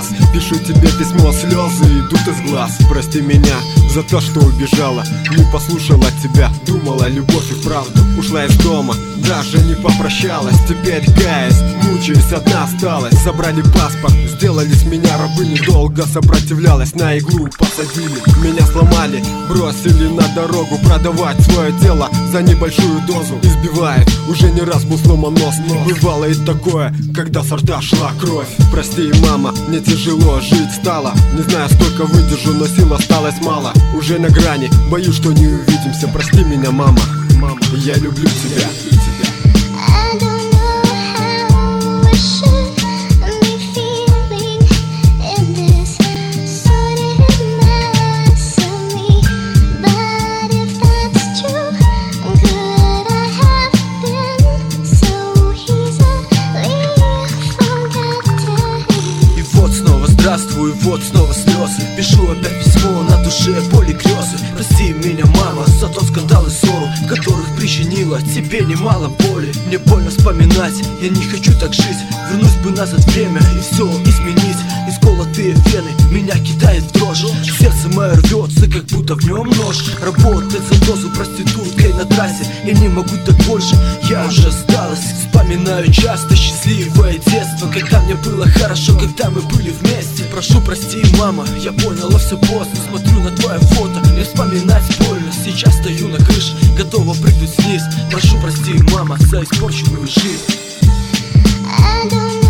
раз пишу тебе письмо, слезы идут из глаз. Прости меня за то, что убежала, не послушала тебя, думала, любовь и вправду ушла из дома, даже не попрощалась. Теперь каясь, мучаюсь, одна осталась. Забрали паспорт, сделали с меня рабыней. Долго сопротивлялась, на иглу посадили. Меня сломали, бросили на дорогу. Продавать свое тело за небольшую дозу избивает, уже не раз был сломан нос. Бывало и такое, когда со рта шла кровь. Прости, мама, мне тяжело жить стало. Не знаю, сколько выдержу, но сил осталось мало. Уже на грани, боюсь, что не увидимся. Прости меня, мама, мама, я люблю тебя. I don't know how I should be feeling in this sordid mess of me. But if that's true, could I have been so easily forgotten? И вот снова здравствуй, вот снова слезы. Пишу опять письмо, на душе боли грезы. Прости меня, мама, за тот скандал и ссору, которых причинила тебе немало боли. Мне больно вспоминать, я не хочу так жить. Вернусь бы назад время и все изменить. Исколотые вены меня кидает в дрожь. Сердце мое рвется, как будто в нем нож. Работать за дозу проституткой на трассе, я не могу так больше, я уже сдалась. Вспоминаю часто счастливое детство, когда мне было хорошо, когда мы были вместе. Прошу, прости, мама, я поняла, все поздно. Смотрю на твое фото, и вспоминать больно. Сейчас стою на крыше, готова прыгнуть вниз. Прошу, прости, мама, за испорченную жизнь. I don't